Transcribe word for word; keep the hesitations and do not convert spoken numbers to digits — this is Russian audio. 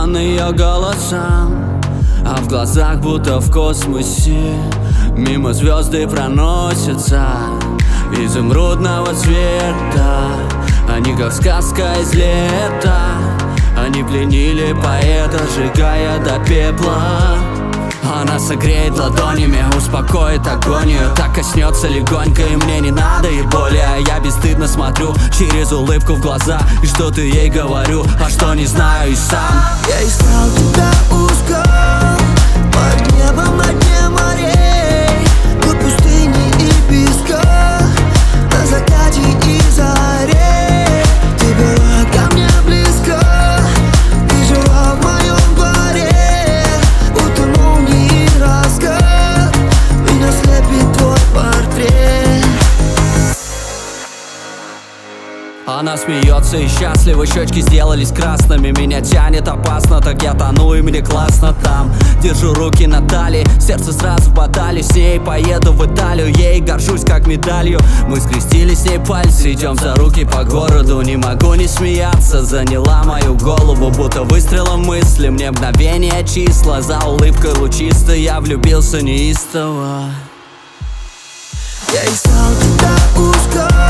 туман ее голосам, а в глазах будто в космосе. Мимо звезды проносятся изумрудного цвета. Они как сказка из лета. Они пленили поэта, сжигая до пепла. Она согреет ладонями, успокоит агонию. Так коснется легонько, и мне не надо и более. Я бесстыдно смотрю через улыбку в глаза, и что-то ей говорю, а что не знаю и сам. Я искал тебя узко под небом на дне морей, под пустыней и песка, на закате и заре. Ты была ко мне близко, ты жила в моем дворе, будто молнии и раскат, меня слепит твой портрет. Она смеется и счастлива, щечки сделались красными. Меня тянет опасно, так я тону, и мне классно там. Держу руки на талии, сердце сразу в баталию. С ней поеду в Италию, ей горжусь как медалью. Мы скрестили с ней пальцы, идем за руки по городу. Не могу не смеяться, заняла мою голову, будто выстрелом мысли. Мне мгновение числа, за улыбкой лучистой я влюбился неистово. Я искал тебя узко